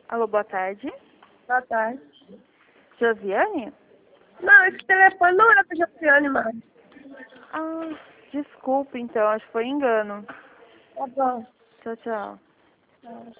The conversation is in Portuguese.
Alô, boa tarde. Boa tarde. Josiane? Não, esse telefone não era pra Josiane mais. Ah, desculpa então, acho que foi engano. Tá bom. Tchau, tchau. Tá.